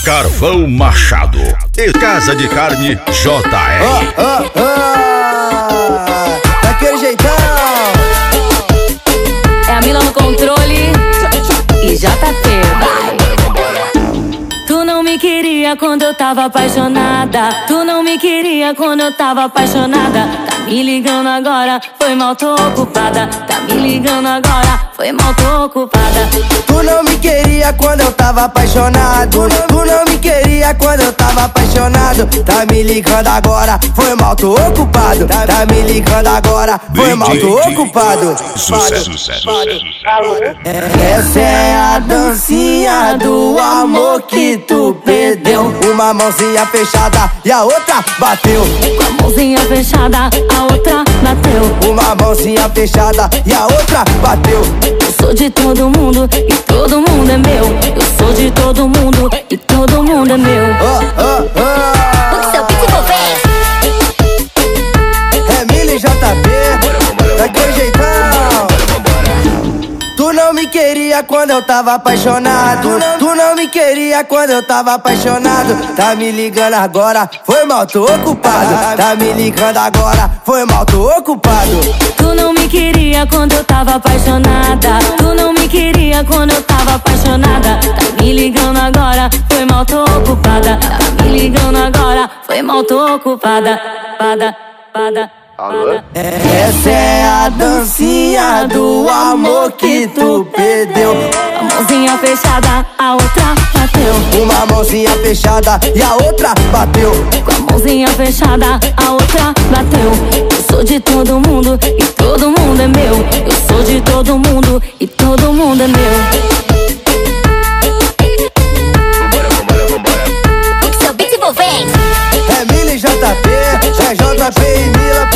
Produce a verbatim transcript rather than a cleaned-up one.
Carvão Machado e Casa de Carne J R. Oh, oh, oh. Daquele jeitão. É a Mila no controle e J P, vai. Tu não me queria quando eu tava apaixonada. Tu não me queria quando eu tava apaixonada. Tá me ligando agora, foi mal, tô ocupada. Tá me ligando agora, foi mal, tô ocupada. Tu não me queria quando eu tava apaixonado. Tu não me queria quando eu tava apaixonado. Tá me ligando agora, foi mal, tô ocupado. Tá me ligando agora, foi mal, tô ocupado. Sucesso, sucesso. Essa é a dancinha do amor que tu perdeu. Uma mãozinha fechada e a outra bateu. Com a mãozinha fechada, a outra bateu. Uma mãozinha fechada e a outra bateu. Eu sou de todo mundo e todo mundo é meu. Eu sou de todo mundo e todo mundo é meu. Oh, oh, oh. O que seu pique convence? É Mila e J P, daquele jeitão. Tu não me queria quando eu tava apaixonado. Tu não me queria quando eu tava apaixonado. Tá me ligando agora, foi mal, tô ocupado. Tá me ligando agora, foi mal, tô ocupado. Tu não me queria quando eu tava apaixonada. Tu não me queria quando eu tava apaixonada. Tá me ligando agora, foi mal, tô ocupada. Tá me ligando agora, foi mal, tô ocupada. Pada, pada. Alô? Essa é a dancinha do amor que tu perdeu. A mãozinha fechada, a outra bateu. Uma mãozinha fechada e a outra bateu. Com a mãozinha fechada, a outra bateu. Eu sou de todo mundo e todo mundo é meu. Eu sou de todo mundo e todo mundo é meu. Vambora, vambora, vambora. O que seu beat envolvente? É Mila e J P, é J P e Mila.